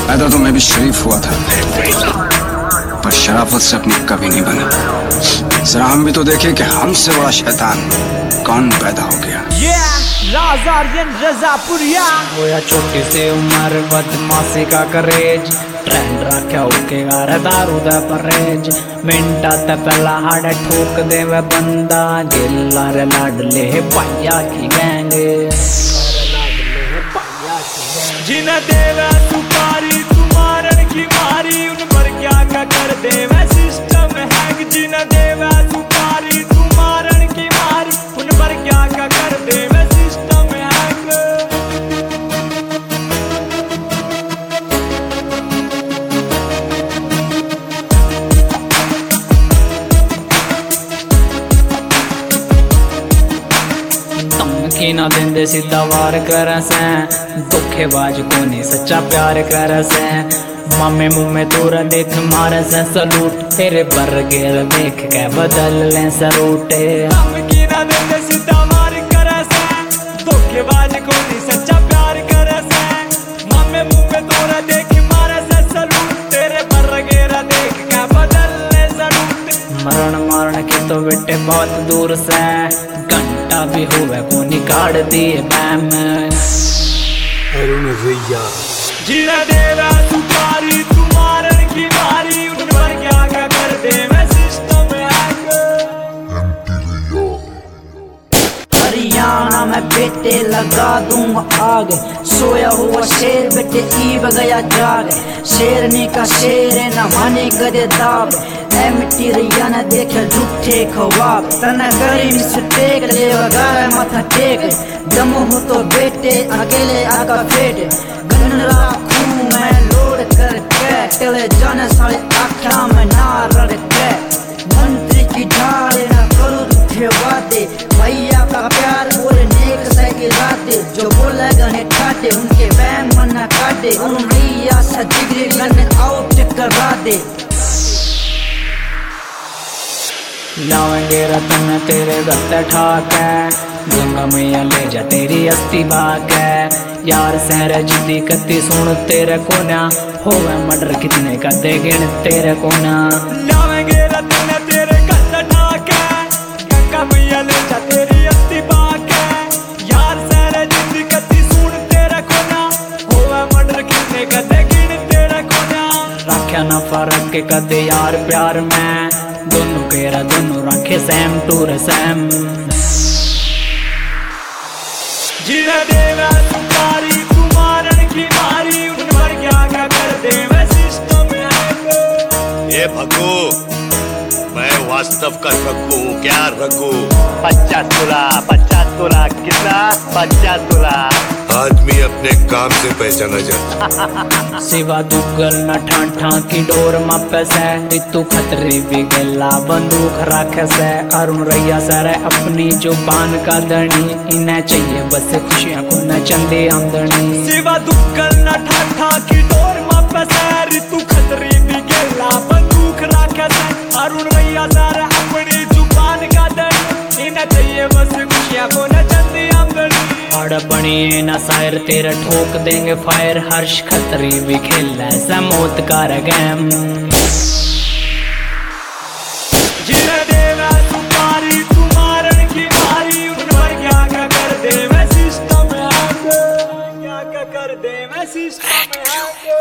पैदा तो मैं भी शरीफ हुआ था, पर शराफत से अपनी कभी नहीं बना। जरा हम भी तो देखें कि हमसे बड़ा शैतान कौन पैदा हो गया। होया छोटी सी उम्र बदमाशी का करेज, ट्रेंड रखा होके गार दारू दा परहेज। मिंटा ते पहला हाड़ ठोक देवे बंदा, गिल्ला रे लाडले पाया की गैंग। जिन्हें देवे सुपारी तुम्हारन की मारी, उन पर क्या कर देवे सिस्टम हैक। जिन्हें देवे सुपारी तुम्हारन की मारी, उन पर क्या कर देवे सिस्टम हैक। धमकी ना देंदे सीधा वार करे से, धोखेबाज को नहीं सच्चा प्यार करे से। मामे मुँह में तोरा देख मारे से सलूट, तेरे बरगेर देख के बदल ले सरूट। धमकी ना देंदे सीधा वार करे से, धोखेबाज को नहीं सच्चा प्यार करे से। मामे मुँह में तोरा देख मारे से सलूट, तेरे बरगेर देख के बदल ले सरूट। मरण की तो बेटे बहुत दूर से, घंटा भी हुए को निकाल दिए बैम। अरुण भैया जिन्हें देवे सुपारी तुम्हारन की मारी, उन पर क्या कर देवे सिस्टम हैक। हरियाणा में बेटे लगा दूंगा आग, सोया हुआ शेर बेटे ईब गया जाग। शेरनी का शेर है न माने गदे दाब, मिट्टी रैया न देखे झूठे ख्वाब। तना करी मिस्टेक ले वगार माथा टेक, दम हो तो बेटे अकेले आका फेट। गन रखूं मैं लोड करके, चले जाने साले आख्या में ना रड़के। मंत्री की ढाल न करूँ झूठे वादे, भैया का प्यार और नेक से इरादे। जो बोला गने ठाटे उनके वैम मना काटे, उन भैया से जिगरी गन आउट करा दे। लावेंगे रतन तेरे गत्ते ठाके, गंगा मैया ले जा तेरी अस्थि बाके। यार सहरे जिद्दी कत्ती सुन तेरे कोना, होवे मर्डर कितने कदे गिन तेरे कोना। लावेंगे रतन तेरे गत्ते ठाके, गंगा मैया ले जा तेरी अस्थि बाके। यार सहरे जिद्दी कत्ती सुन तेरे कोना, होवे मर्डर कितने कदे गिन तेरे कोना। रखा ना फर्क के कदे यार प्यार में, दोनों केरा दोनों रखे सैम टूर सैम। जिन्हें देवे सुपारी तुम्हारन की मारी, उन पर क्या कर देवे सिस्टम हैक। ये भगू मैं वास्तव का रघु हूँ, क्या रघु। 50 तोला कितना? 50 तोला। आदमी अपने काम से पहचाना जाता। सिवा दुगल न ठाठा की डोर मापे से, ऋतु खतरी भी गला बंदूक रखे से। अरुण रैया सरे अपनी जुबान का धनी, इन्हें चाहिए बस खुशियाँ को न चंदी आमदनी। सिवा दुगल न ठाठा की डोर मापे से, ऋतु खतरी भी गला बंदूक रखे से। अरुण रैया सरे अपनी जुबान का धनी, इन्हें चाहिए बस खुशियाँ को न चंदी आमदनी। अड़ बनिए न शायर तेरा ठोक देंगे फायर, हर्ष खतरी भी खेल ऐसा मौत का गेम। जिन्हें देवे सुपारी तुम्हारन की मारी, उन पर क्या कर देवे सिस्टम हैक। क्या कर देवे सिस्टम हैक।